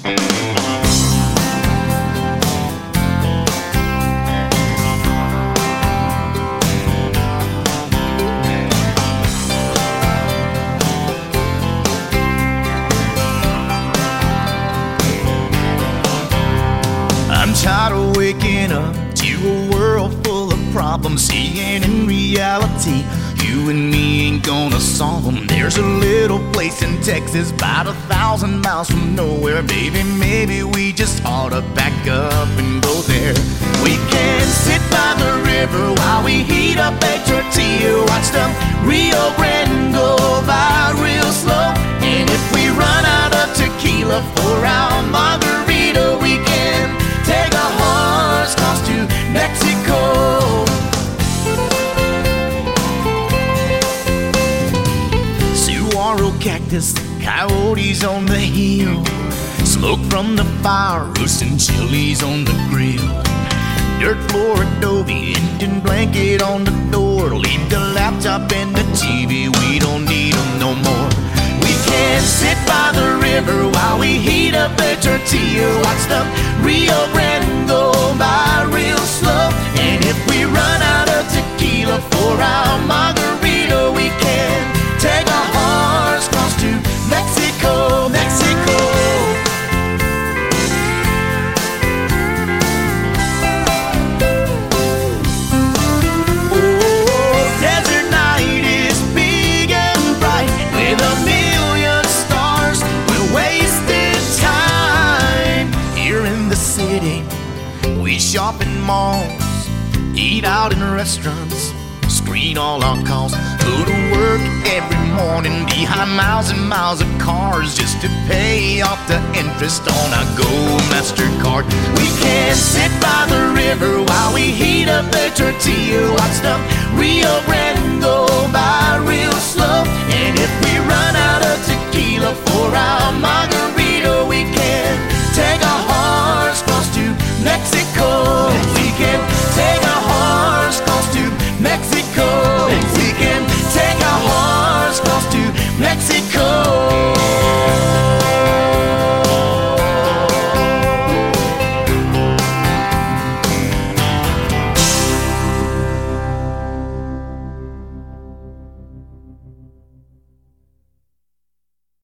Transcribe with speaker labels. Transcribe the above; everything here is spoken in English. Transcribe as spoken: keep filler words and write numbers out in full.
Speaker 1: I'm tired of waking up to a world full of problems, seeing in reality you and me ain't gonna solve them. There's a little place in Texas about a thousand miles from nowhere. Baby, maybe we just ought to back up and go there. We can sit by the river while we heat up a tortilla, watch the Rio Grande go by real slow. And if we run out of tequila for our margarita, we can take a horse across to Mexico. Saguaro cactus, coyotes on the hill, smoke from the fire, roasting chilies on the grill. Dirt floor adobe, Indian blanket on the door. Leave the laptop and the T V, we don't need them no more. We can sit by the river while we heat up a tortilla, watch the Rio Grande go by real slow. And if we run out of tequila for our margarita, we can take a horse across to Mexico, Mexico. Oh, desert night is big and bright with a million stars. We're wasting time here in the city. We shop in malls, eat out in restaurants, screen all our calls, go to work every morning behind miles and miles of cars just to pay off the interest on our Gold MasterCard. We can sit by the river while we heat up a tortilla, watch the Rio Grande go by real